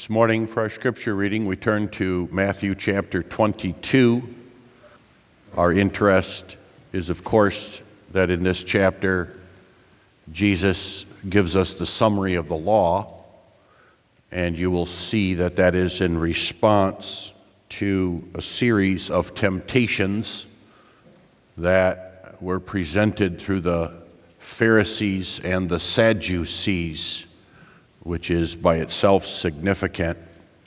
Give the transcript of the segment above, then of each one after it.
This morning, for our scripture reading, we turn to Matthew chapter 22. Our interest is, of course, that in this chapter, Jesus gives us the summary of the law, and you will see that that is in response to a series of temptations that were presented through the Pharisees and the Sadducees, which is by itself significant.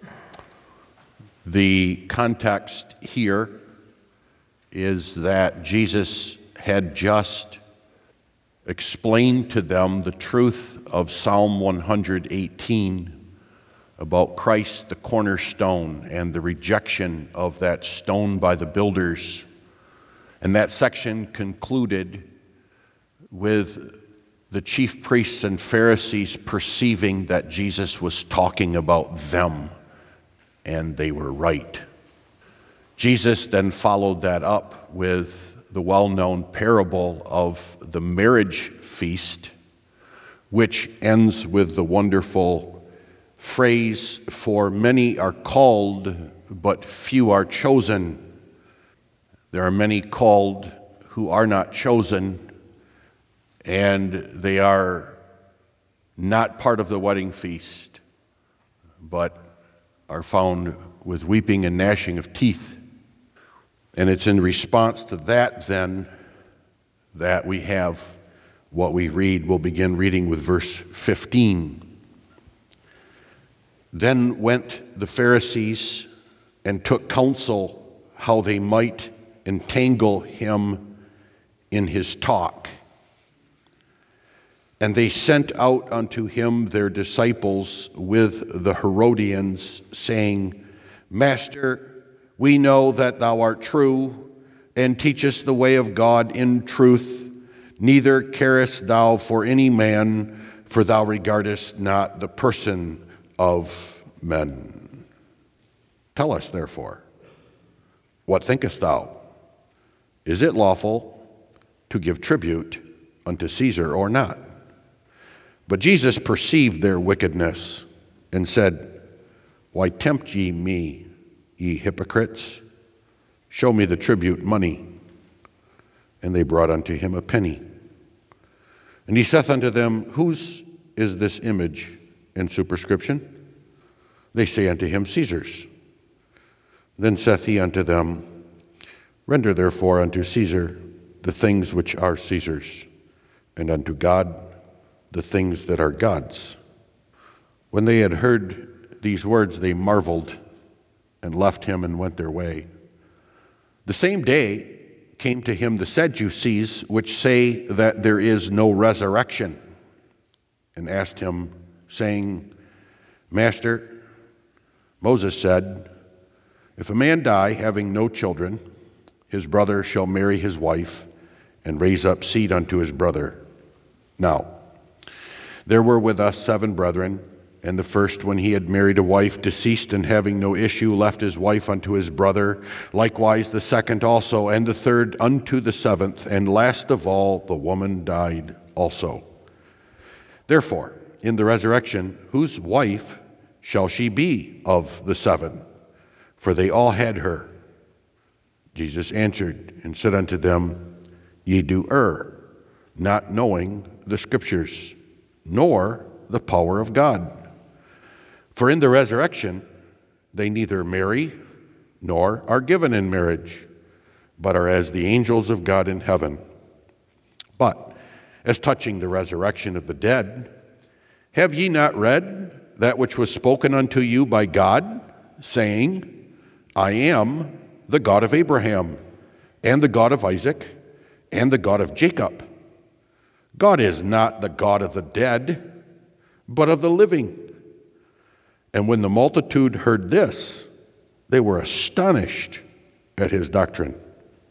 The context here is that Jesus had just explained to them the truth of Psalm 118 about Christ, the cornerstone, and the rejection of that stone by the builders. And that section concluded with the chief priests and Pharisees perceiving that Jesus was talking about them, and they were right. Jesus then followed that up with the well-known parable of the marriage feast, which ends with the wonderful phrase, "For many are called, but few are chosen." There are many called who are not chosen, and they are not part of the wedding feast, but are found with weeping and gnashing of teeth. And it's in response to that, then, that we have what we read. We'll begin reading with verse 15. "Then went the Pharisees and took counsel how they might entangle him in his talk. And they sent out unto him their disciples with the Herodians, saying, Master, we know that thou art true, and teachest the way of God in truth, neither carest thou for any man, for thou regardest not the person of men. Tell us, therefore, what thinkest thou? Is it lawful to give tribute unto Caesar or not? But Jesus perceived their wickedness and said, Why tempt ye me, ye hypocrites? Show me the tribute money. And they brought unto him a penny. And he saith unto them, Whose is this image and superscription? They say unto him, Caesar's. Then saith he unto them, Render therefore unto Caesar the things which are Caesar's, and unto God the things that are God's. When they had heard these words, they marveled and left him and went their way. The same day came to him the Sadducees, which say that there is no resurrection, and asked him, saying, Master, Moses said, If a man die having no children, his brother shall marry his wife and raise up seed unto his brother. Now, there were with us 7 brethren, and the first, when he had married a wife, deceased, and having no issue, left his wife unto his brother. Likewise the second also, and the third unto the 7th, and last of all the woman died also. Therefore, in the resurrection, whose wife shall she be of the 7? For they all had her. Jesus answered and said unto them, Ye do err, not knowing the Scriptures, nor the power of God. For in the resurrection they neither marry nor are given in marriage, but are as the angels of God in heaven. But as touching the resurrection of the dead, have ye not read that which was spoken unto you by God, saying, I am the God of Abraham, and the God of Isaac, and the God of Jacob? God is not the God of the dead, but of the living. And when the multitude heard this, they were astonished at his doctrine.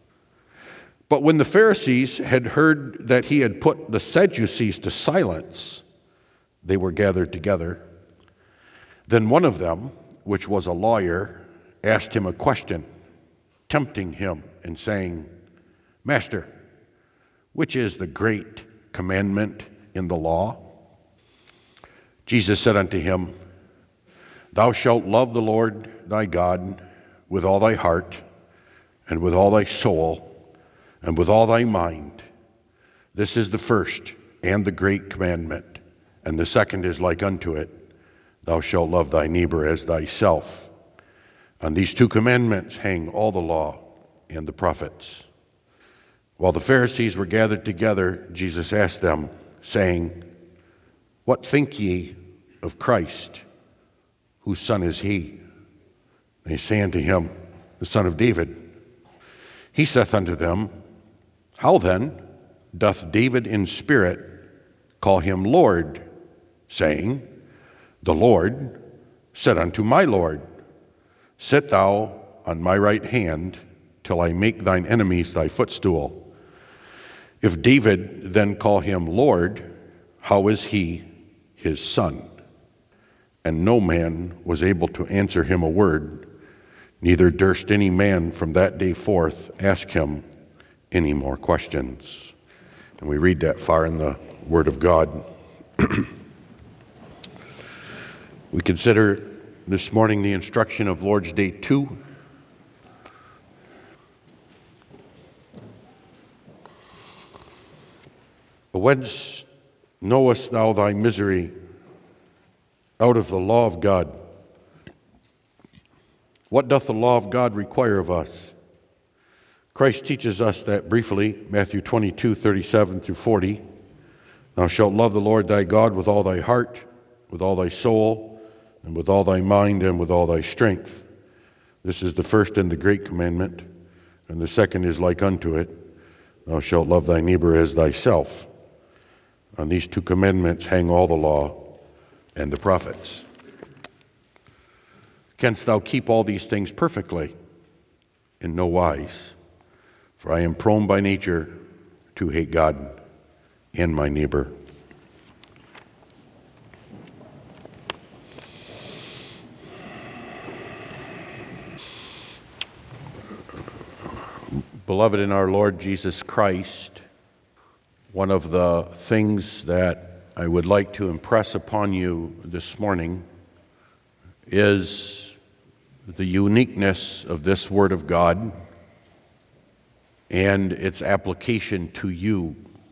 But when the Pharisees had heard that he had put the Sadducees to silence, they were gathered together. Then one of them, which was a lawyer, asked him a question, tempting him and saying, Master, which is the great commandment in the law? Jesus said unto him, Thou shalt love the Lord thy God with all thy heart, and with all thy soul, and with all thy mind. This is the first and the great commandment, and the second is like unto it. Thou shalt love thy neighbor as thyself. On these two commandments hang all the law and the prophets. While the Pharisees were gathered together, Jesus asked them, saying, What think ye of Christ? Whose son is he? They say unto him, The son of David. He saith unto them, How then doth David in spirit call him Lord, saying, The Lord said unto my Lord, Sit thou on my right hand, till I make thine enemies thy footstool. If David then call him Lord, how is he his son? And no man was able to answer him a word, neither durst any man from that day forth ask him any more questions. And we read that far in the Word of God. We consider this morning the instruction of Lord's Day 2. Whence knowest thou thy misery? Out of the law of God. What doth the law of God require of us? Christ teaches us that briefly, Matthew 22:37 through 40. Thou shalt love the Lord thy God with all thy heart, with all thy soul, and with all thy mind, and with all thy strength. This is the first and the great commandment, and the second is like unto it. Thou shalt love thy neighbor as thyself. On these two commandments hang all the law and the prophets. Canst thou keep all these things perfectly? In no wise. For I am prone by nature to hate God and my neighbor. Beloved in our Lord Jesus Christ, one of the things that I would like to impress upon you this morning is the uniqueness of this Word of God and its application to you.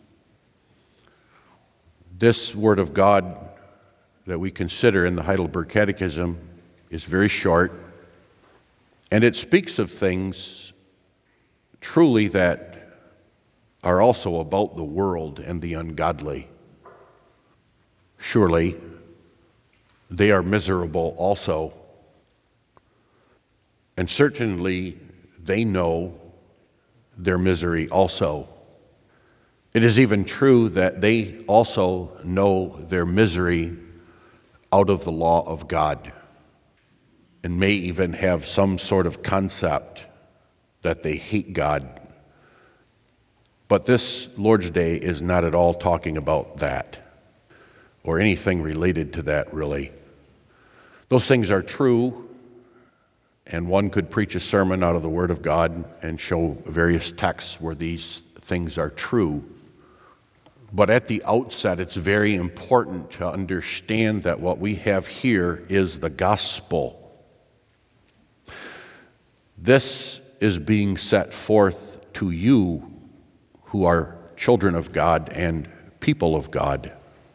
This Word of God that we consider in the Heidelberg Catechism is very short, and it speaks of things truly that are also about the world and the ungodly. Surely, they are miserable also. And certainly, they know their misery also. It is even true that they also know their misery out of the law of God, and may even have some sort of concept that they hate God. But this Lord's Day is not at all talking about that, or anything related to that, really. Those things are true, and one could preach a sermon out of the Word of God and show various texts where these things are true. But at the outset, it's very important to understand that what we have here is the gospel. This is being set forth to you who are children of God and people of God.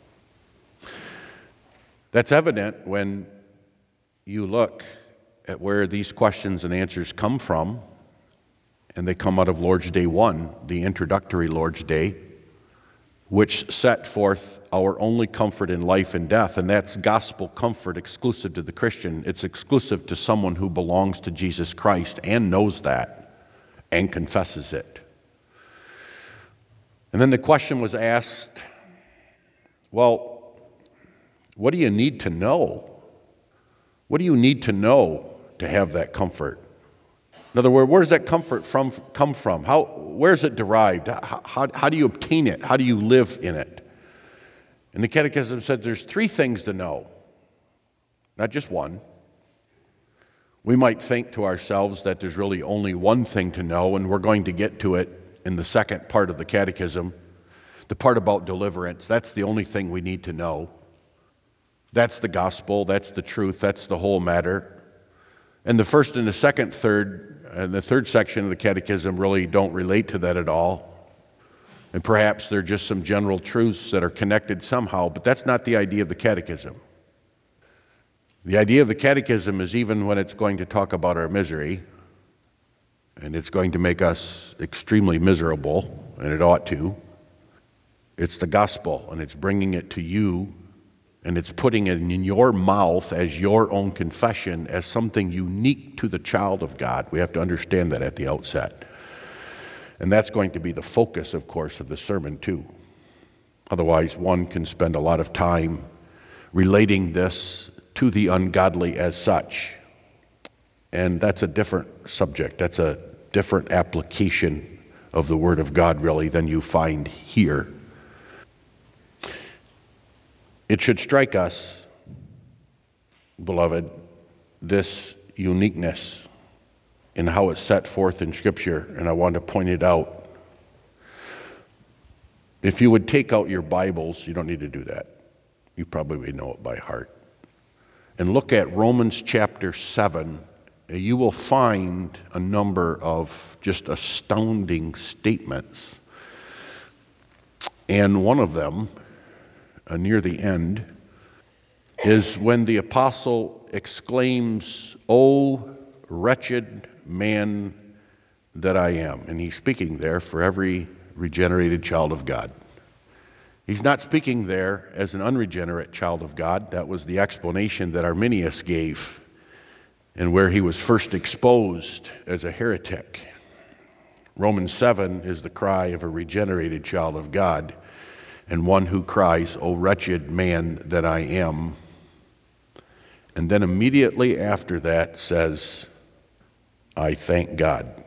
That's evident when you look at where these questions and answers come from, and they come out of Lord's Day 1, the introductory Lord's Day, which set forth our only comfort in life and death, and that's gospel comfort exclusive to the Christian. It's exclusive to someone who belongs to Jesus Christ and knows that and confesses it. And then the question was asked, well, what do you need to know? What do you need to know to have that comfort? In other words, where does that comfort come from? Where is it derived? How do you obtain it? How do you live in it? And the Catechism said there's three things to know, not just one. We might think to ourselves that there's really only one thing to know, and we're going to get to it in the second part of the Catechism, the part about deliverance. That's the only thing we need to know. That's the gospel, that's the truth, that's the whole matter. And the first and the second, third, and the third section of the catechism really don't relate to that at all. And perhaps they're just some general truths that are connected somehow, but that's not the idea of the catechism. The idea of the catechism is even when it's going to talk about our misery, and it's going to make us extremely miserable, and it ought to, it's the gospel, and it's bringing it to you, and it's putting it in your mouth as your own confession, as something unique to the child of God. We have to understand that at the outset. And that's going to be the focus, of course, of the sermon, too. Otherwise, one can spend a lot of time relating this to the ungodly as such. And that's a different subject. That's a different application of the Word of God, really, than you find here. It should strike us, beloved, this uniqueness in how it's set forth in Scripture, and I want to point it out. If you would take out your Bibles, you don't need to do that. You probably know it by heart. And look at Romans chapter 7. You will find a number of just astounding statements. And one of them, near the end, is when the apostle exclaims, "O wretched man that I am." And he's speaking there for every regenerated child of God. He's not speaking there as an unregenerate child of God. That was the explanation that Arminius gave and where he was first exposed as a heretic. Romans 7 is the cry of a regenerated child of God, and one who cries, "O wretched man that I am." And then immediately after that says, "I thank God.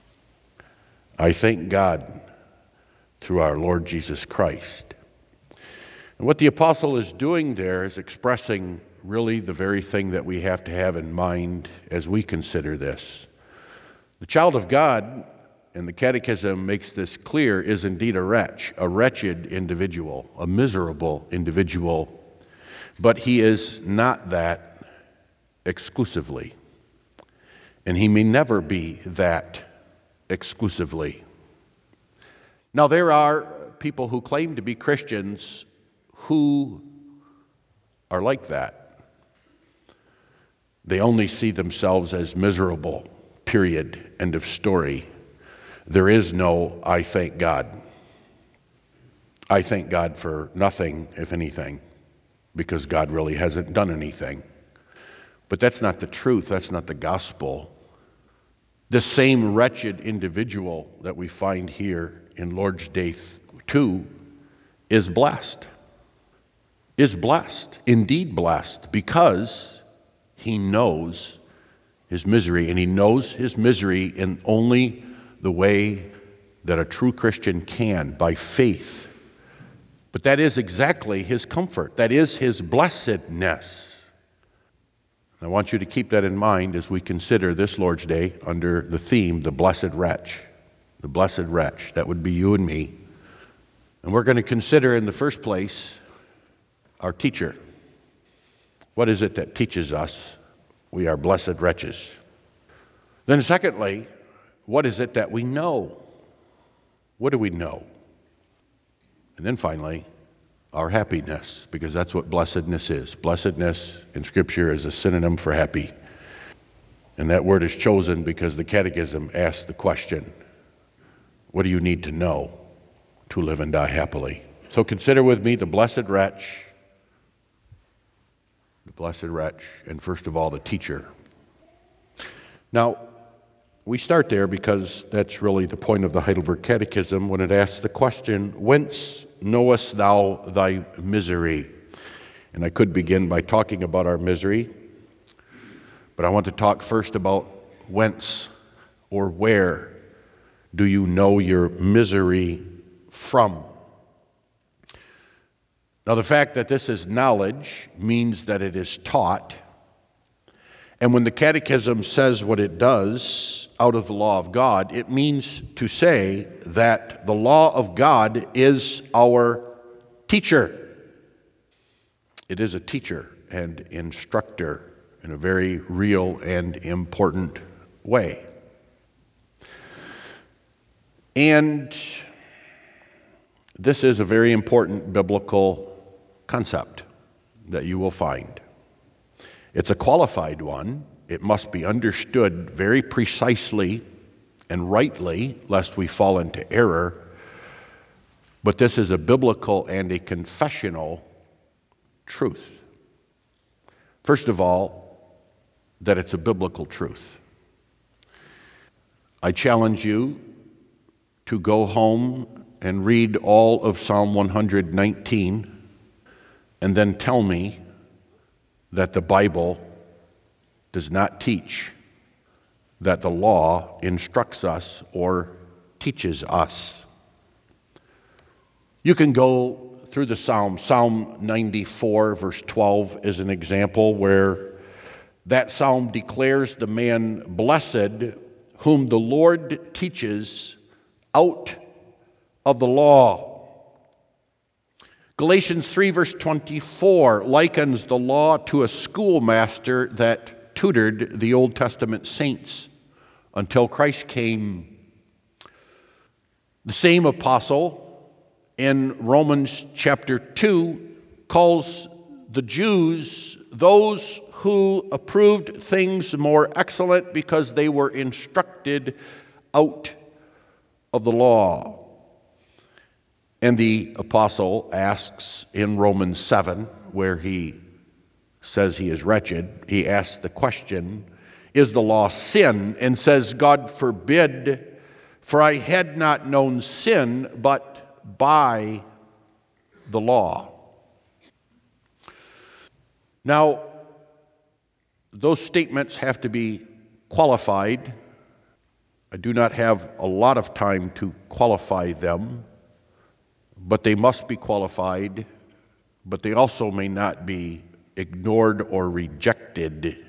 I thank God through our Lord Jesus Christ." And what the apostle is doing there is expressing really the very thing that we have to have in mind as we consider this. The child of God, and the Catechism makes this clear, is indeed a wretched individual, a miserable individual, but he is not that exclusively. And he may never be that exclusively. Now, there are people who claim to be Christians who are like that. They only see themselves as miserable, period, end of story. There is no "I thank God." I thank God for nothing, if anything, because God really hasn't done anything. But that's not the truth. That's not the gospel. The same wretched individual that we find here in Lord's Day 2 is blessed. Is blessed, indeed blessed, because he knows his misery, and he knows his misery in only the way that a true Christian can, by faith. But that is exactly his comfort. That is his blessedness. I want you to keep that in mind as we consider this Lord's Day under the theme, the blessed wretch. The blessed wretch. That would be you and me. And we're going to consider in the first place our teacher. What is it that teaches us we are blessed wretches? Then secondly, what is it that we know? What do we know? And then finally, our happiness, because that's what blessedness is. Blessedness in Scripture is a synonym for happy. And that word is chosen because the Catechism asks the question, what do you need to know to live and die happily? So consider with me the blessed wretch, and first of all, the teacher. Now, we start there because that's really the point of the Heidelberg Catechism when it asks the question, whence knowest thou thy misery? And I could begin by talking about our misery, but I want to talk first about whence or where do you know your misery from? Now, the fact that this is knowledge means that it is taught. And when the Catechism says what it does out of the law of God, it means to say that the law of God is our teacher. It is a teacher and instructor in a very real and important way. And this is a very important biblical concept that you will find. It's a qualified one. It must be understood very precisely and rightly, lest we fall into error. But this is a biblical and a confessional truth. First of all, that it's a biblical truth. I challenge you to go home and read all of Psalm 119 and then tell me that the Bible does not teach that the law instructs us or teaches us. You can go through the Psalms. Psalm 94, verse 12 is an example where that psalm declares the man blessed whom the Lord teaches out of the law. Galatians 3, verse 24 likens the law to a schoolmaster that tutored the Old Testament saints until Christ came. The same apostle in Romans chapter 2 calls the Jews those who approved things more excellent because they were instructed out of the law. And the apostle asks in Romans 7, where he says he is wretched, he asks the question, is the law sin? And says, God forbid, for I had not known sin but by the law. Now, those statements have to be qualified. I do not have a lot of time to qualify them, but they must be qualified, but they also may not be ignored or rejected.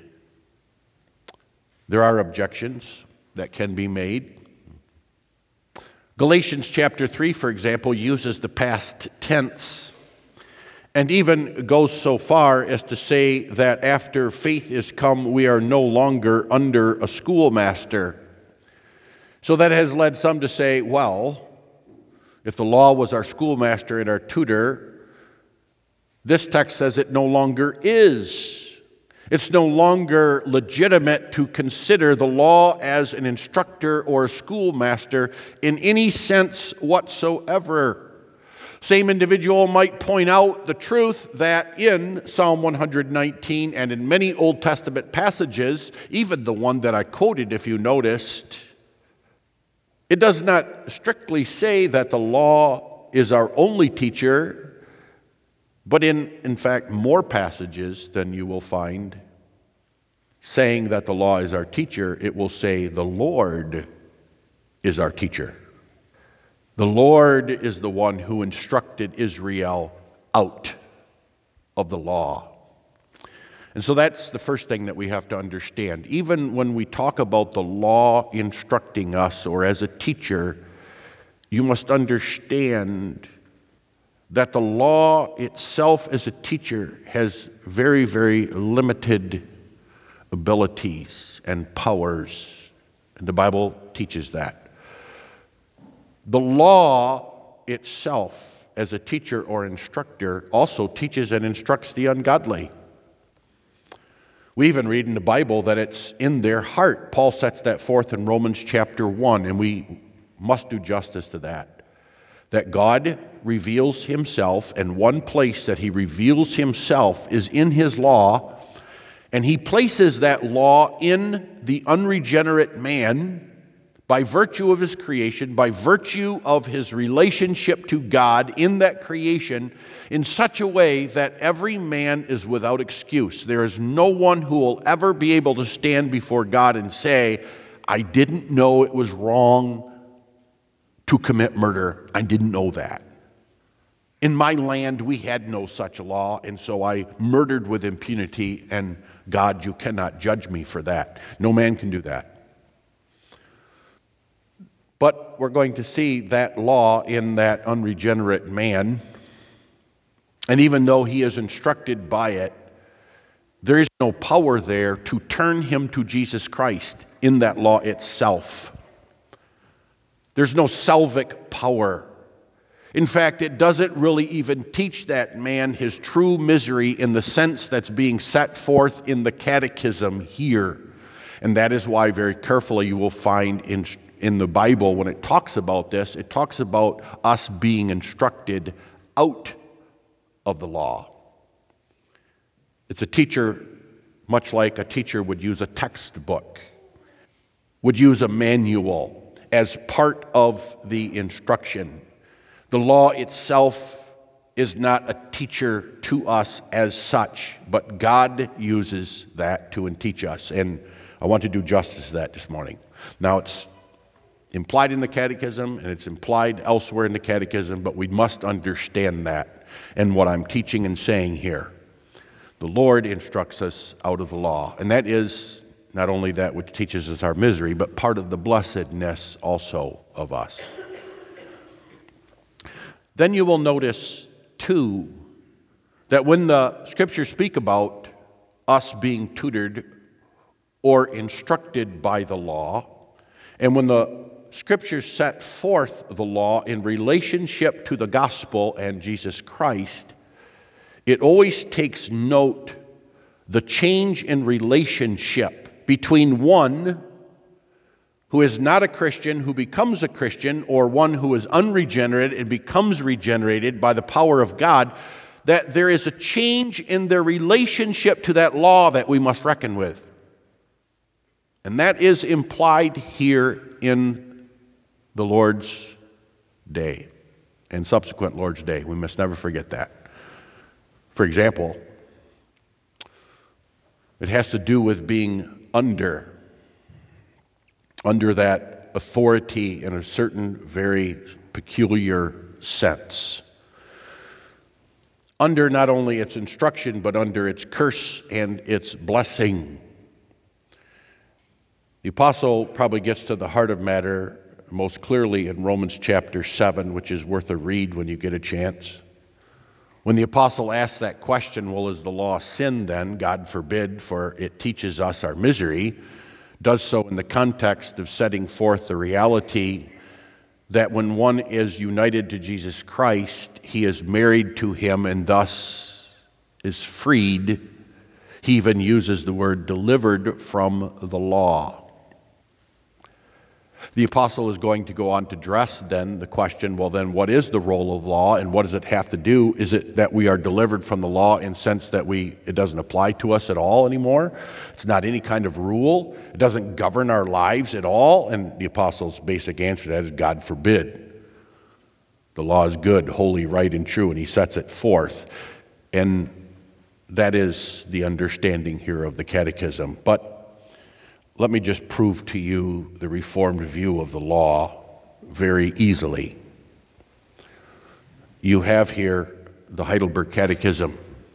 There are objections that can be made. Galatians chapter 3, for example, uses the past tense and even goes so far as to say that after faith is come, we are no longer under a schoolmaster. So that has led some to say, well, if the law was our schoolmaster and our tutor, this text says it no longer is. It's no longer legitimate to consider the law as an instructor or a schoolmaster in any sense whatsoever. Same individual might point out the truth that in Psalm 119 and in many Old Testament passages, even the one that I quoted, if you noticed, it does not strictly say that the law is our only teacher, but in fact, more passages than you will find saying that the law is our teacher, it will say the Lord is our teacher. The Lord is the one who instructed Israel out of the law. And so that's the first thing that we have to understand. Even when we talk about the law instructing us or as a teacher, you must understand that the law itself as a teacher has very, very limited abilities and powers. And the Bible teaches that. The law itself as a teacher or instructor also teaches and instructs the ungodly. We even read in the Bible that it's in their heart. Paul sets that forth in Romans chapter 1, and we must do justice to that. That God reveals himself, and one place that he reveals himself is in his law, and he places that law in the unregenerate man by virtue of his creation, by virtue of his relationship to God in that creation, in such a way that every man is without excuse. There is no one who will ever be able to stand before God and say, I didn't know it was wrong to commit murder. I didn't know that. In my land, we had no such law, and so I murdered with impunity, and God, you cannot judge me for that. No man can do that. But we're going to see that law in that unregenerate man. And even though he is instructed by it, there is no power there to turn him to Jesus Christ in that law itself. There's no salvic power. In fact, it doesn't really even teach that man his true misery in the sense that's being set forth in the catechism here. And that is why very carefully you will find in the Bible, when it talks about this, it talks about us being instructed out of the law. It's a teacher, much like a teacher would use a textbook, would use a manual as part of the instruction. The law itself is not a teacher to us as such, but God uses that to teach us. And I want to do justice to that this morning. Now, it's implied in the catechism, and it's implied elsewhere in the catechism, but we must understand that and what I'm teaching and saying here. The Lord instructs us out of the law, and that is not only that which teaches us our misery, but part of the blessedness also of us. Then you will notice, too, that when the Scriptures speak about us being tutored or instructed by the law, and when the Scriptures set forth the law in relationship to the gospel and Jesus Christ, it always takes note the change in relationship between one who is not a Christian, who becomes a Christian, or one who is unregenerate and becomes regenerated by the power of God, that there is a change in their relationship to that law that we must reckon with. And that is implied here in the Lord's Day and subsequent Lord's Day. We must never forget that. For example, it has to do with being under that authority in a certain very peculiar sense. Under not only its instruction, but under its curse and its blessing. The apostle probably gets to the heart of matter most clearly in Romans chapter 7, which is worth a read when you get a chance. When the apostle asks that question, well, is the law sin then? God forbid, for it teaches us our misery, does so in the context of setting forth the reality that when one is united to Jesus Christ, he is married to him and thus is freed. He even uses the word delivered from the law. The apostle is going to go on to address then the question, well then what is the role of law and what does it have to do? Is it that we are delivered from the law in the sense that it doesn't apply to us at all anymore? It's not any kind of rule. It doesn't govern our lives at all? And the apostle's basic answer to that is God forbid. The law is good, holy, right, and true, and he sets it forth. And that is the understanding here of the catechism. But let me just prove to you the Reformed view of the law very easily. You have here the Heidelberg Catechism.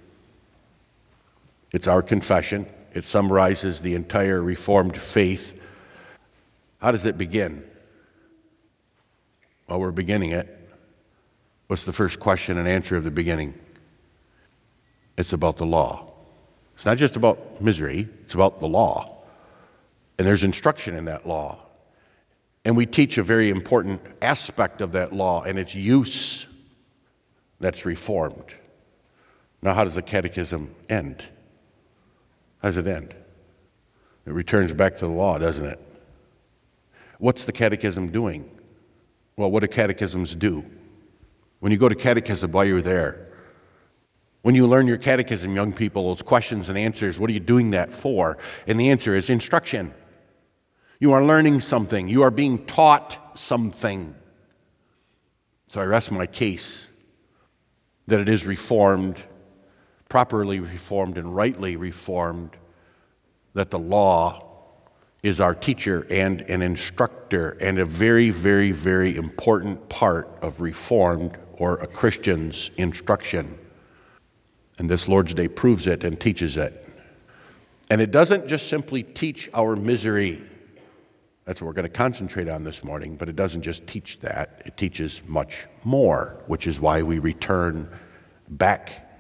It's our confession. It summarizes the entire Reformed faith. How does it begin? Well, we're beginning it. What's the first question and answer of the beginning? It's about the law. It's not just about misery, it's about the law. And there's instruction in that law. And we teach a very important aspect of that law and its use that's reformed. Now, how does the catechism end? How does it end? It returns back to the law, doesn't it? What's the catechism doing? Well, what do catechisms do? When you go to catechism, while you're there, when you learn your catechism, young people, those questions and answers, what are you doing that for? And the answer is instruction. You are learning something. You are being taught something. So I rest my case that it is reformed, properly reformed and rightly reformed, that the law is our teacher and an instructor and a very, very, very important part of Reformed or a Christian's instruction. And this Lord's Day proves it and teaches it. And it doesn't just simply teach our misery. That's what we're going to concentrate on this morning, but it doesn't just teach that. It teaches much more, which is why we return back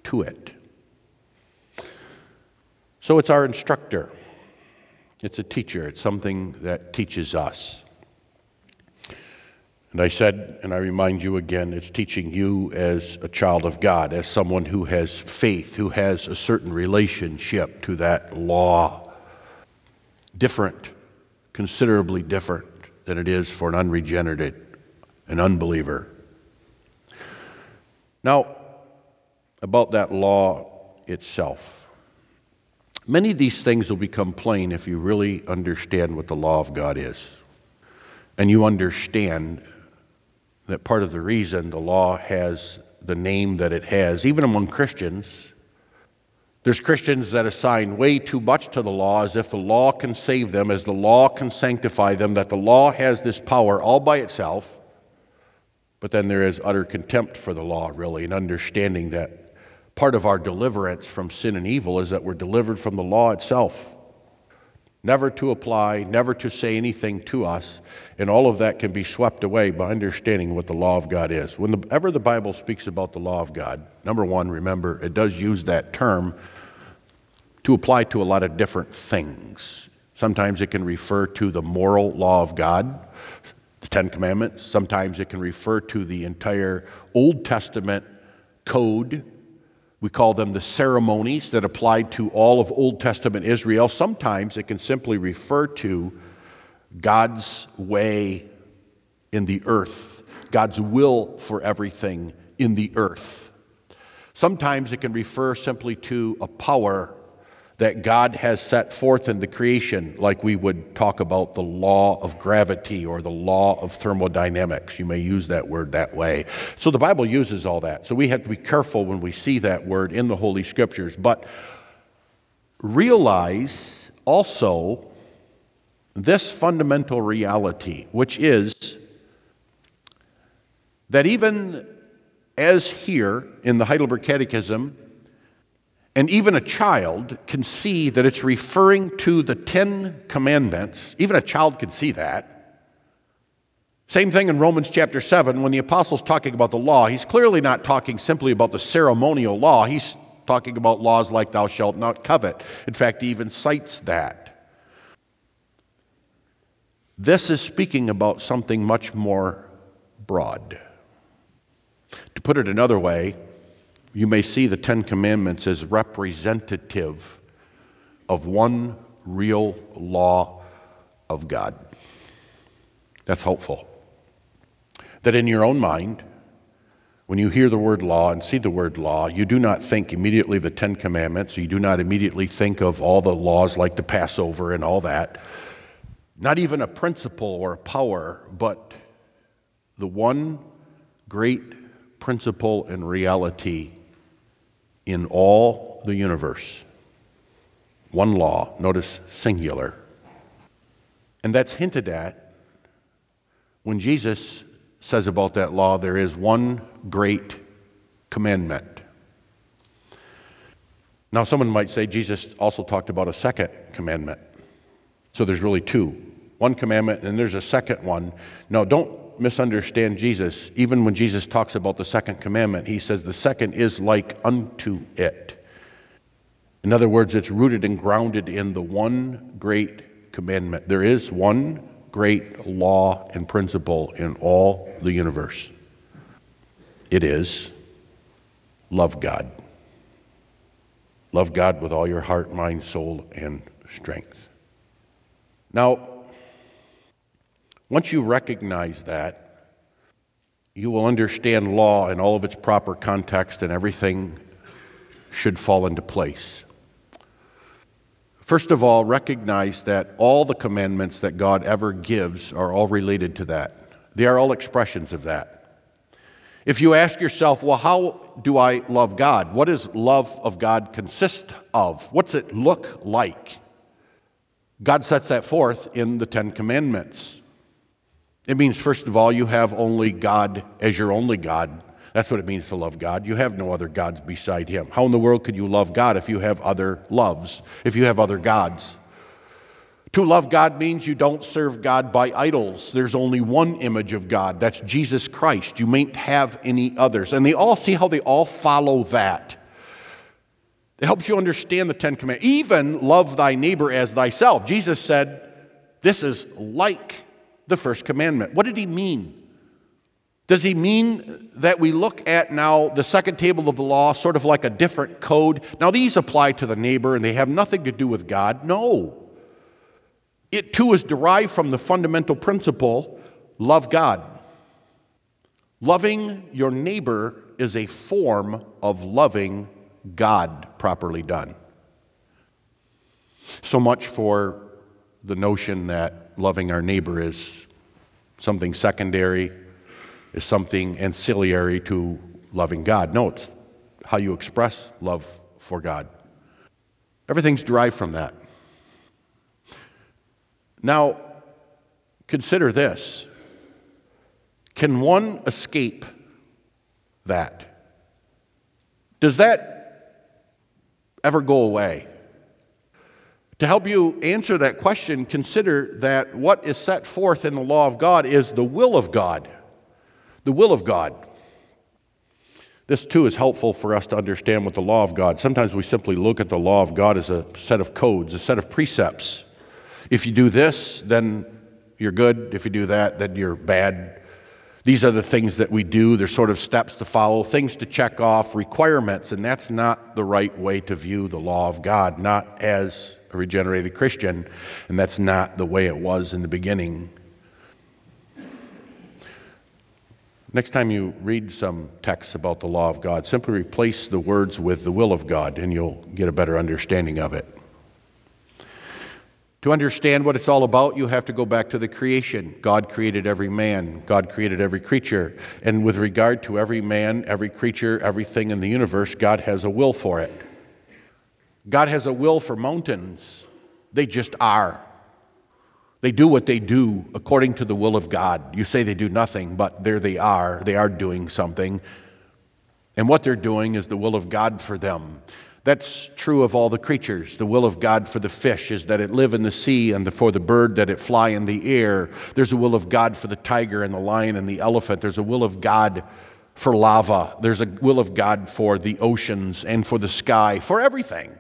to it. So it's our instructor. It's a teacher. It's something that teaches us. And I said, and I remind you again, it's teaching you as a child of God, as someone who has faith, who has a certain relationship to that law. Different, considerably different than it is for an unregenerate, an unbeliever. Now, about that law itself. Many of these things will become plain if you really understand what the law of God is. And you understand that part of the reason the law has the name that it has, even among Christians, there's Christians that assign way too much to the law as if the law can save them, as the law can sanctify them, that the law has this power all by itself. But then there is utter contempt for the law, really, and understanding that part of our deliverance from sin and evil is that we're delivered from the law itself. Never to apply, never to say anything to us, and all of that can be swept away by understanding what the law of God is. Whenever the Bible speaks about the law of God, number one, remember, it does use that term to apply to a lot of different things. Sometimes it can refer to the moral law of God, the Ten Commandments. Sometimes it can refer to the entire Old Testament code. We call them the ceremonies that applied to all of Old Testament Israel. Sometimes it can simply refer to God's way in the earth, God's will for everything in the earth. Sometimes it can refer simply to a power that God has set forth in the creation, like we would talk about the law of gravity or the law of thermodynamics. You may use that word that way. So the Bible uses all that. So we have to be careful when we see that word in the Holy Scriptures. But realize also this fundamental reality, which is that even as here in the Heidelberg Catechism, and even a child can see that it's referring to the Ten Commandments. Even a child can see that. Same thing in Romans chapter 7, when the apostle's talking about the law, he's clearly not talking simply about the ceremonial law. He's talking about laws like thou shalt not covet. In fact, he even cites that. This is speaking about something much more broad. To put it another way, you may see the Ten Commandments as representative of one real law of God. That's hopeful. That in your own mind, when you hear the word law and see the word law, you do not think immediately of the Ten Commandments. You do not immediately think of all the laws like the Passover and all that. Not even a principle or a power, but the one great principle and reality in all the universe. One law, notice singular. And that's hinted at when Jesus says about that law, there is one great commandment. Now, someone might say Jesus also talked about a second commandment. So there's really two. One commandment, and there's a second one. No, don't misunderstand Jesus. Even when Jesus talks about the second commandment, he says the second is like unto it. In other words, it's rooted and grounded in the one great commandment. There is one great law and principle in all the universe. It is love God. Love God with all your heart, mind, soul, and strength. Now, once you recognize that, you will understand law in all of its proper context, and everything should fall into place. First of all, recognize that all the commandments that God ever gives are all related to that. They are all expressions of that. If you ask yourself, well, how do I love God? What does love of God consist of? What's it look like? God sets that forth in the Ten Commandments. It means, first of all, you have only God as your only God. That's what it means to love God. You have no other gods beside Him. How in the world could you love God if you have other loves, if you have other gods? To love God means you don't serve God by idols. There's only one image of God. That's Jesus Christ. You mayn't have any others. And they all see how they all follow that. It helps you understand the Ten Commandments. Even love thy neighbor as thyself. Jesus said, this is like the first commandment. What did he mean? Does he mean that we look at now the second table of the law sort of like a different code? Now these apply to the neighbor and they have nothing to do with God? No. It too is derived from the fundamental principle, love God. Loving your neighbor is a form of loving God properly done. So much for the notion that loving our neighbor is something secondary, is something ancillary to loving God. No, it's how you express love for God. Everything's derived from that. Now, consider this. Can one escape that? Does that ever go away? To help you answer that question, consider that what is set forth in the law of God is the will of God. The will of God. This too is helpful for us to understand what the law of God. Sometimes we simply look at the law of God as a set of codes, a set of precepts. If you do this, then you're good. If you do that, then you're bad. These are the things that we do. They're sort of steps to follow, things to check off, requirements, and that's not the right way to view the law of God, not as a regenerated Christian, and that's not the way it was in the beginning. Next time you read some texts about the law of God, simply replace the words with the will of God, and you'll get a better understanding of it. To understand what it's all about, you have to go back to the creation. God created every man. God created every creature. And with regard to every man, every creature, everything in the universe, God has a will for it. God has a will for mountains. They just are. They do what they do according to the will of God. You say they do nothing, but there they are. They are doing something. And what they're doing is the will of God for them. That's true of all the creatures. The will of God for the fish is that it live in the sea, and for the bird that it fly in the air. There's a will of God for the tiger and the lion and the elephant. There's a will of God for lava. There's a will of God for the oceans and for the sky, for everything.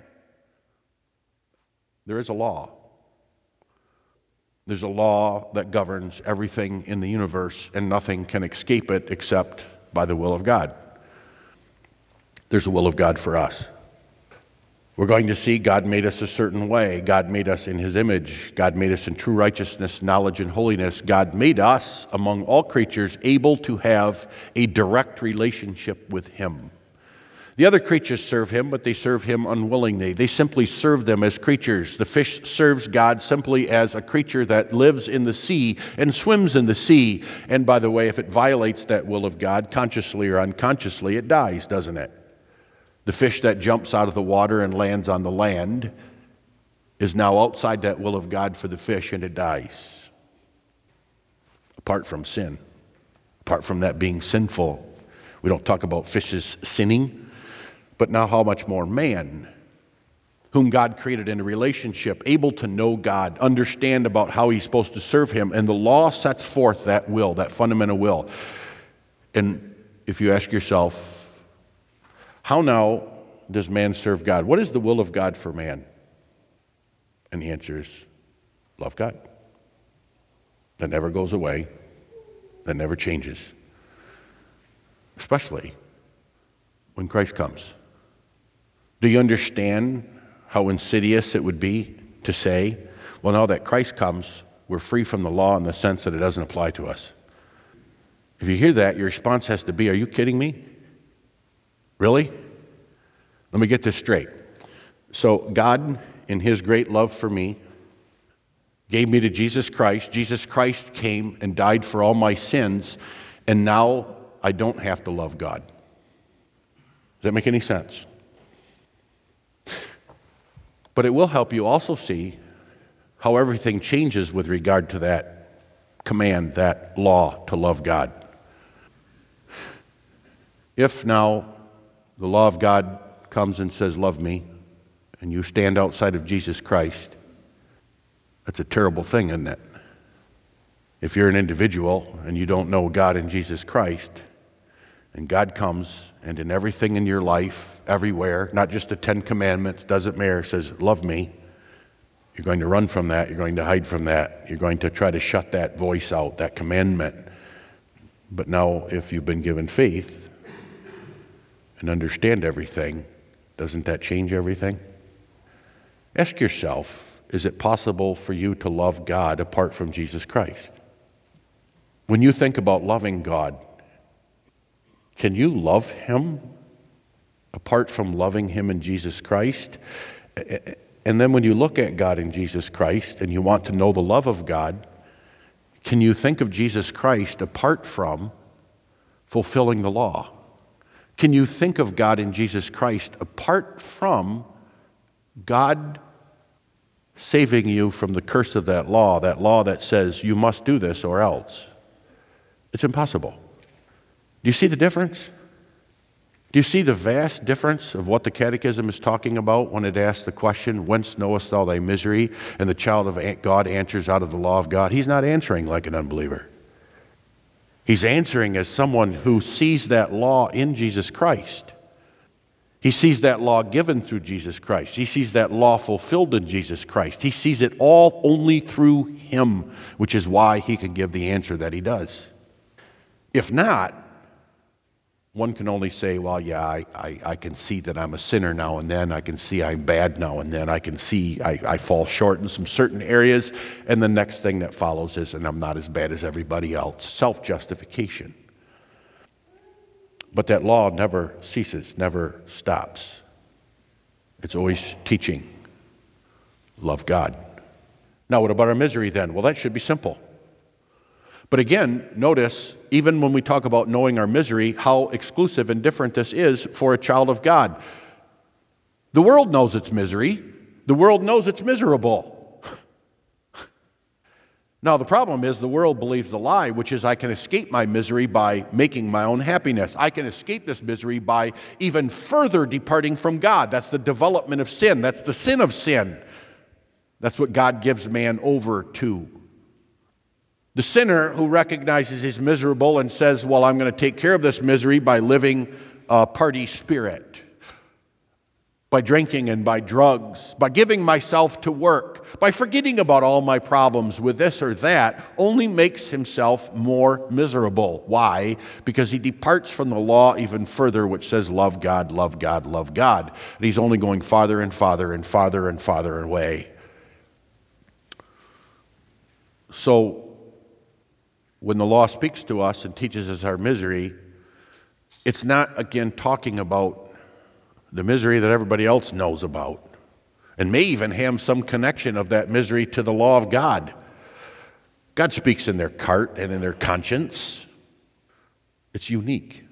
There is a law. There's a law that governs everything in the universe, and nothing can escape it except by the will of God. There's a will of God for us. We're going to see God made us a certain way. God made us in His image. God made us in true righteousness, knowledge, and holiness. God made us, among all creatures, able to have a direct relationship with Him. The other creatures serve Him, but they serve Him unwillingly. They simply serve them as creatures. The fish serves God simply as a creature that lives in the sea and swims in the sea. And by the way, if it violates that will of God, consciously or unconsciously, it dies, doesn't it? The fish that jumps out of the water and lands on the land is now outside that will of God for the fish, and it dies. Apart from sin, apart from that being sinful. We don't talk about fishes sinning, but now how much more man, whom God created in a relationship, able to know God, understand about how he's supposed to serve Him, and the law sets forth that will, that fundamental will. And if you ask yourself, how now does man serve God? What is the will of God for man? And the answer is, love God. That never goes away, that never changes. Especially when Christ comes. Do you understand how insidious it would be to say, well, now that Christ comes, we're free from the law in the sense that it doesn't apply to us? If you hear that, your response has to be, are you kidding me? Really? Let me get this straight. So God, in His great love for me, gave me to Jesus Christ. Jesus Christ came and died for all my sins, and now I don't have to love God. Does that make any sense? But it will help you also see how everything changes with regard to that command, that law to love God. If now the law of God comes and says, love me, and you stand outside of Jesus Christ, that's a terrible thing, isn't it? If you're an individual and you don't know God and Jesus Christ, And God comes, and in everything in your life, everywhere, not just the 10 Commandments, doesn't matter, says, love me. You're going to run from that. You're going to hide from that. You're going to try to shut that voice out, that commandment. But now, if you've been given faith and understand everything, doesn't that change everything? Ask yourself, is it possible for you to love God apart from Jesus Christ? When you think about loving God, can you love Him apart from loving Him in Jesus Christ? And then when you look at God in Jesus Christ and you want to know the love of God, can you think of Jesus Christ apart from fulfilling the law? Can you think of God in Jesus Christ apart from God saving you from the curse of that law that says you must do this or else? It's impossible. Do you see the difference? Do you see the vast difference of what the Catechism is talking about when it asks the question, whence knowest thou thy misery? And the child of God answers out of the law of God. He's not answering like an unbeliever. He's answering as someone who sees that law in Jesus Christ. He sees that law given through Jesus Christ. He sees that law fulfilled in Jesus Christ. He sees it all only through Him, which is why he can give the answer that he does. If not, one can only say, well, yeah, I can see that I'm a sinner now and then. I can see I'm bad now and then. I can see I fall short in some certain areas. And the next thing that follows is, and I'm not as bad as everybody else. Self-justification. But that law never ceases, never stops. It's always teaching. Love God. Now, what about our misery then? Well, that should be simple. But again, notice, even when we talk about knowing our misery, how exclusive and different this is for a child of God. The world knows its misery. The world knows it's miserable. Now, the problem is the world believes the lie, which is I can escape my misery by making my own happiness. I can escape this misery by even further departing from God. That's the development of sin. That's the sin of sin. That's what God gives man over to. The sinner who recognizes he's miserable and says, well, I'm going to take care of this misery by living a party spirit, by drinking and by drugs, by giving myself to work, by forgetting about all my problems with this or that, only makes himself more miserable. Why? Because he departs from the law even further, which says love God, love God, love God. And he's only going farther and farther and farther and farther away. So, when the law speaks to us and teaches us our misery, it's not, again, talking about the misery that everybody else knows about and may even have some connection of that misery to the law of God. God speaks in their heart and in their conscience. It's unique.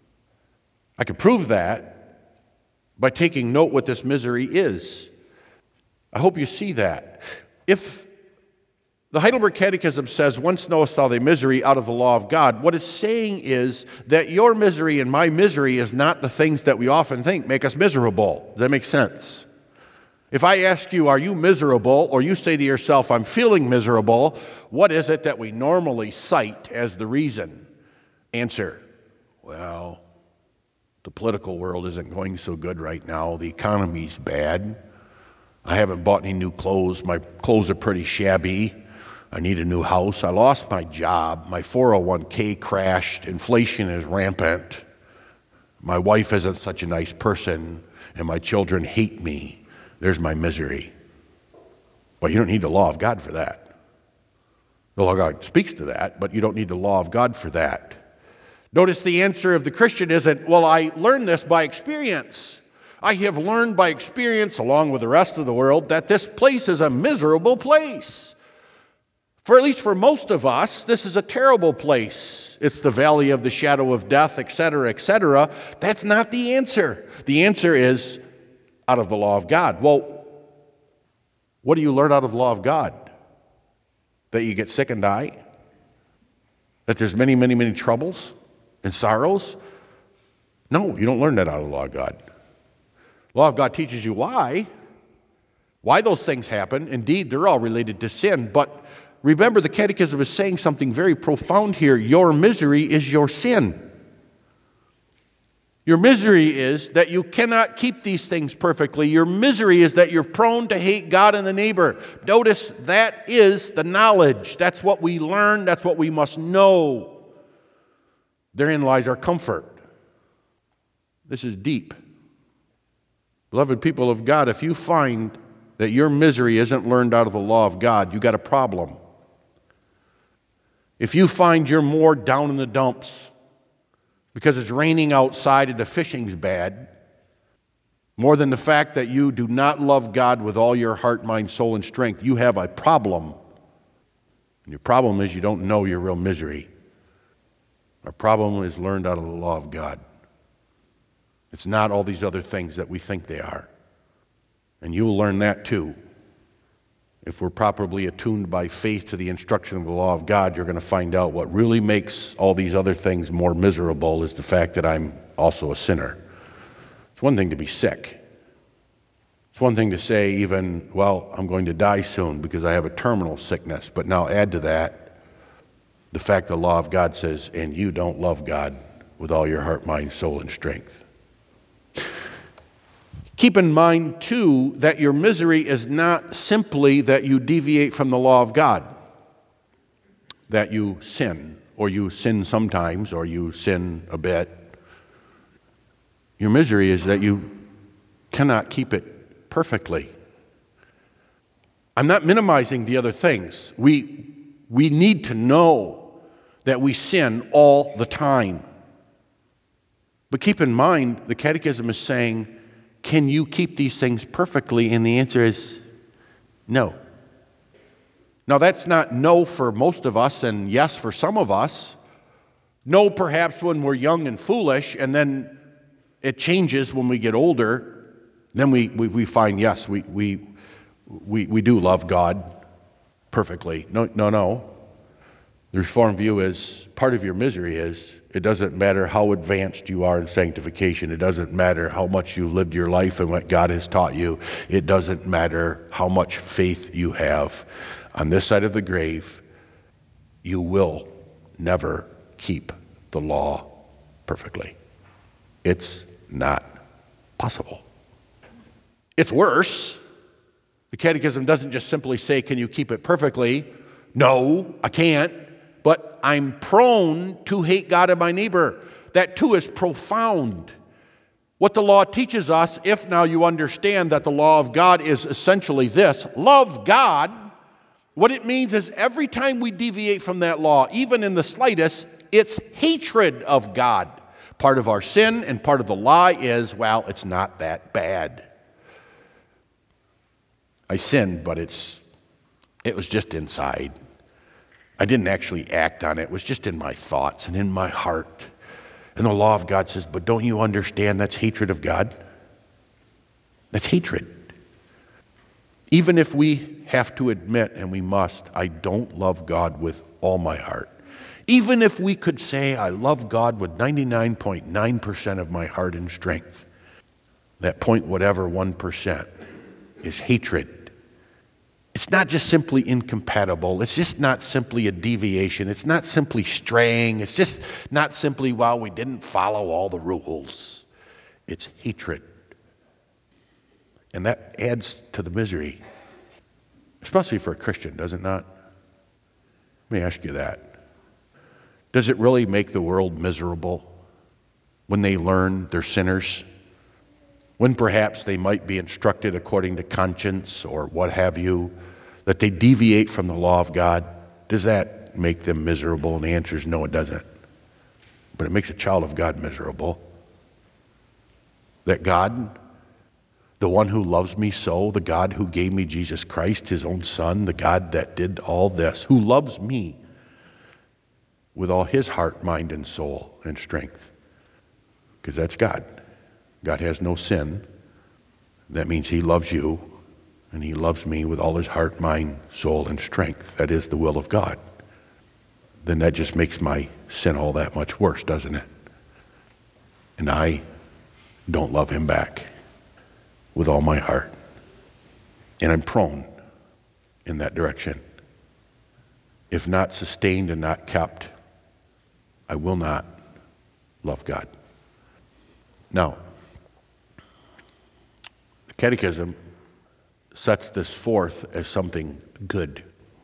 I could prove that by taking note what this misery is. I hope you see that. If the Heidelberg Catechism says, whence knowest thou thy misery out of the law of God, what it's saying is that your misery and my misery is not the things that we often think make us miserable. Does that make sense? If I ask you, are you miserable, or you say to yourself, I'm feeling miserable, what is it that we normally cite as the reason? Answer, well, the political world isn't going so good right now. The economy's bad. I haven't bought any new clothes. My clothes are pretty shabby. I need a new house. I lost my job. My 401k crashed. Inflation is rampant. My wife isn't such a nice person, and my children hate me. There's my misery. Well, you don't need the law of God for that. The law of God speaks to that, but you don't need the law of God for that. Notice the answer of the Christian isn't, well, I learned this by experience. I have learned by experience, along with the rest of the world, that this place is a miserable place. For at least for most of us, this is a terrible place. It's the valley of the shadow of death, etc., etc. That's not the answer. The answer is out of the law of God. Well, what do you learn out of the law of God? That you get sick and die? That there's many, many, many troubles and sorrows? No, you don't learn that out of the law of God. The law of God teaches you why those things happen. Indeed, they're all related to sin, but remember, the Catechism is saying something very profound here. Your misery is your sin. Your misery is that you cannot keep these things perfectly. Your misery is that you're prone to hate God and the neighbor. Notice that is the knowledge. That's what we learn. That's what we must know. Therein lies our comfort. This is deep. Beloved people of God, if you find that your misery isn't learned out of the law of God, you got a problem. If you find you're more down in the dumps because it's raining outside and the fishing's bad, more than the fact that you do not love God with all your heart, mind, soul, and strength, you have a problem. And your problem is you don't know your real misery. Our problem is learned out of the law of God. It's not all these other things that we think they are. And you will learn that too. If we're properly attuned by faith to the instruction of the law of God, you're going to find out what really makes all these other things more miserable is the fact that I'm also a sinner. It's one thing to be sick. It's one thing to say even, well, I'm going to die soon because I have a terminal sickness. But now add to that the fact the law of God says, and you don't love God with all your heart, mind, soul, and strength. Keep in mind, too, that your misery is not simply that you deviate from the law of God, that you sin, or you sin sometimes, or you sin a bit. Your misery is that you cannot keep it perfectly. I'm not minimizing the other things. We need to know that we sin all the time. But keep in mind, the Catechism is saying, can you keep these things perfectly? And the answer is no. Now, that's not no for most of us and yes for some of us. No, perhaps when we're young and foolish, and then it changes when we get older. Then we find, yes, we do love God perfectly. No. The Reformed view is, part of your misery is, it doesn't matter how advanced you are in sanctification. It doesn't matter how much you've lived your life and what God has taught you. It doesn't matter how much faith you have. On this side of the grave, you will never keep the law perfectly. It's not possible. It's worse. The Catechism doesn't just simply say, can you keep it perfectly? No, I can't. But I'm prone to hate God and my neighbor. That too is profound. What the law teaches us, if now you understand that the law of God is essentially this, love God, what it means is every time we deviate from that law, even in the slightest, it's hatred of God. Part of our sin and part of the lie is, well, it's not that bad. I sinned, but it was just inside. I didn't actually act on it. It was just in my thoughts and in my heart. And the law of God says, but don't you understand that's hatred of God? That's hatred. Even if we have to admit, and we must, I don't love God with all my heart. Even if we could say, I love God with 99.9% of my heart and strength, that point whatever 1% is hatred. It's not just simply incompatible. It's just not simply a deviation. It's not simply straying. It's just not simply, well, we didn't follow all the rules. It's hatred. And that adds to the misery, especially for a Christian, does it not? Let me ask you that. Does it really make the world miserable when they learn they're sinners? When perhaps they might be instructed according to conscience or what have you, that they deviate from the law of God, does that make them miserable? And the answer is no, it doesn't. But it makes a child of God miserable. That God, the one who loves me so, the God who gave me Jesus Christ, his own Son, the God that did all this, who loves me with all his heart, mind, and soul and strength. Because that's God. God has no sin. That means he loves you, and he loves me with all his heart, mind, soul, and strength. That is the will of God. Then that just makes my sin all that much worse, doesn't it? And I don't love him back with all my heart. And I'm prone in that direction. If not sustained and not kept, I will not love God. Now, the Catechism sets this forth as something good.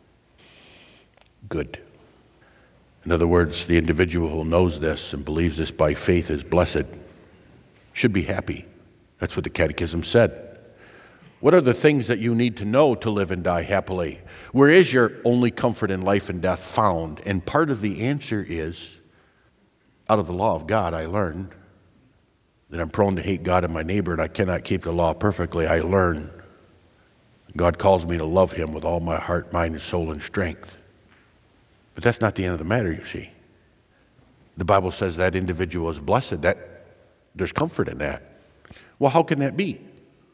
Good. In other words, the individual who knows this and believes this by faith is blessed, should be happy. That's what the Catechism said. What are the things that you need to know to live and die happily? Where is your only comfort in life and death found? And part of the answer is, out of the law of God, I learned that I'm prone to hate God and my neighbor, and I cannot keep the law perfectly. I learn God calls me to love him with all my heart, mind, and soul and strength. But that's not the end of the matter, you see. The Bible says that individual is blessed. That there's comfort in that. Well, how can that be?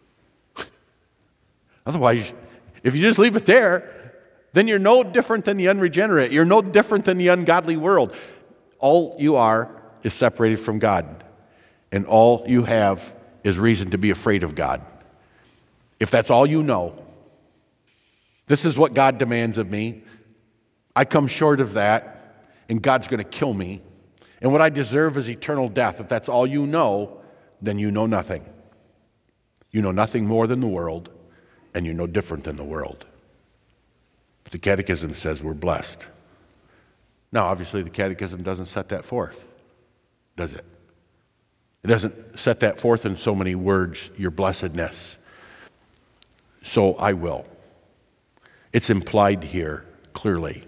Otherwise, if you just leave it there, then you're no different than the unregenerate. You're no different than the ungodly world. All you are is separated from God. And all you have is reason to be afraid of God. If that's all you know, this is what God demands of me. I come short of that, and God's going to kill me. And what I deserve is eternal death. If that's all you know, then you know nothing. You know nothing more than the world, and you're no different than the world. But the Catechism says we're blessed. Now, obviously, the Catechism doesn't set that forth, does it? It doesn't set that forth in so many words, your blessedness. So I will. It's implied here clearly.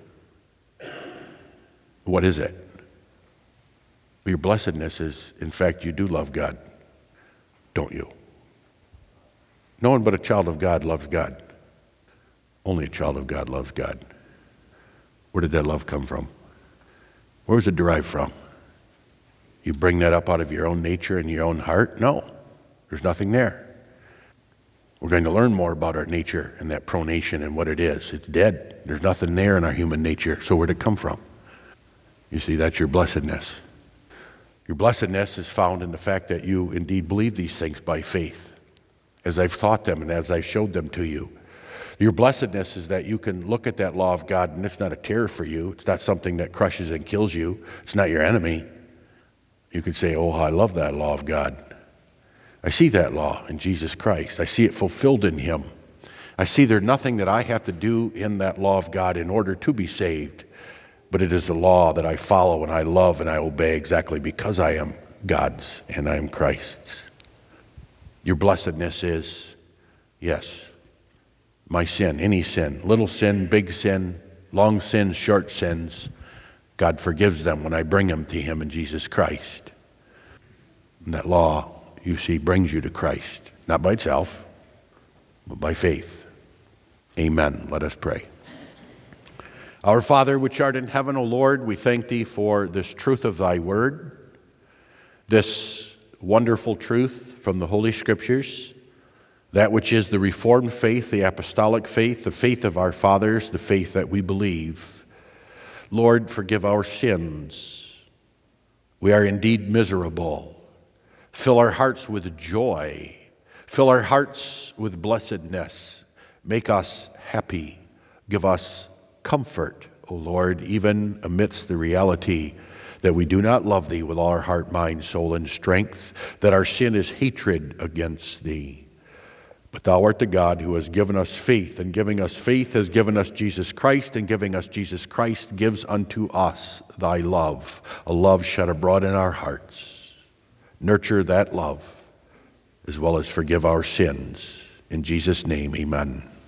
What is it? Your blessedness is, in fact, you do love God, don't you? No one but a child of God loves God. Only a child of God loves God. Where did that love come from? Where was it derived from? You bring that up out of your own nature and your own heart? No, there's nothing there. We're going to learn more about our nature and that pronation and what it is. It's dead. There's nothing there in our human nature. So where'd it come from? You see, that's your blessedness. Your blessedness is found in the fact that you indeed believe these things by faith, as I've taught them and as I've showed them to you. Your blessedness is that you can look at that law of God and it's not a terror for you. It's not something that crushes and kills you. It's not your enemy. You could say, oh, I love that law of God. I see that law in Jesus Christ. I see it fulfilled in him. I see there's nothing that I have to do in that law of God in order to be saved, but it is a law that I follow and I love and I obey exactly because I am God's and I am Christ's. Your blessedness is, yes, my sin, any sin, little sin, big sin, long sins, short sins, God forgives them when I bring them to him in Jesus Christ. And that law, you see, brings you to Christ, not by itself, but by faith. Amen. Let us pray. Our Father, which art in heaven, O Lord, we thank thee for this truth of thy word, this wonderful truth from the Holy Scriptures, that which is the Reformed faith, the apostolic faith, the faith of our fathers, the faith that we believe. Lord, forgive our sins. We are indeed miserable. Fill our hearts with joy. Fill our hearts with blessedness. Make us happy. Give us comfort, O Lord, even amidst the reality that we do not love thee with all our heart, mind, soul, and strength, that our sin is hatred against thee. But thou art the God who has given us faith, and giving us faith has given us Jesus Christ, and giving us Jesus Christ gives unto us thy love, a love shed abroad in our hearts. Nurture that love, as well as forgive our sins. In Jesus' name, amen.